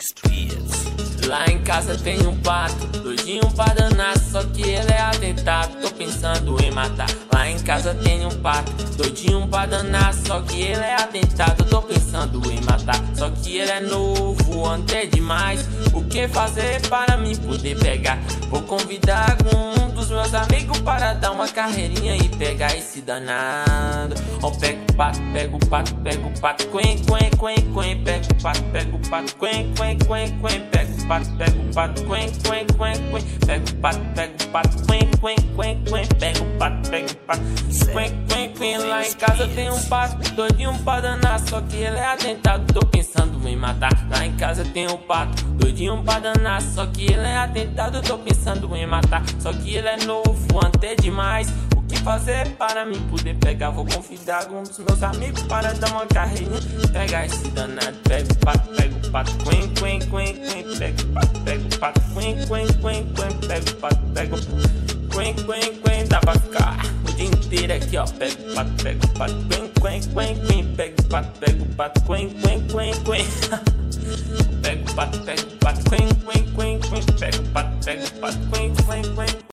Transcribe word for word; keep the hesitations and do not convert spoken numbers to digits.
Lá em casa tem um pato, doidinho pra danar, só que ele é atentado, tô pensando em matar. Lá em casa tem um pato, doidinho pra danar, só que ele é atentado, tô pensando em matar. Só que ele é novo, ante demais, o que fazer para mim poder pegar? Vou convidar um dos meus amigos para dar uma carreirinha e pegar esse danado. Ó, pega o pato, pega o pato, pega o pato, quen, quen, quen, quen, pega o pato, pega o pato, quen, quen, quen, quen, pega o pato, pega o pato, quen, quen, quen, quen, pega o pato, pega o pato, quen, quen, quen, quen, pega o pato, pega o pato, quen, quen, quen. Lá em casa tem um pato, doidinho pra danar, só que ele é atentado, tô pensando em matar. Lá em casa tem um pato, doidinho pra danar, só que ele é atentado, tô pensando em matar. Só que ele é novo, ante demais, o que fazer para mim poder pegar? Vou convidar um dos meus amigos para dar uma carreirinha, pegar esse danado. Pega o pato, pega o pato, quen, quen, quen, quen, pega o pato, pega o pato, quen, quen, quen, quen, pega o pato, pega o quen, quen, quen. Dá pra ficar o dia inteiro aqui, ó. Pega o pato, pega o pato, quen, quen, quen, quen, pega o pato, pega o pato, quen, quen, quen, quen.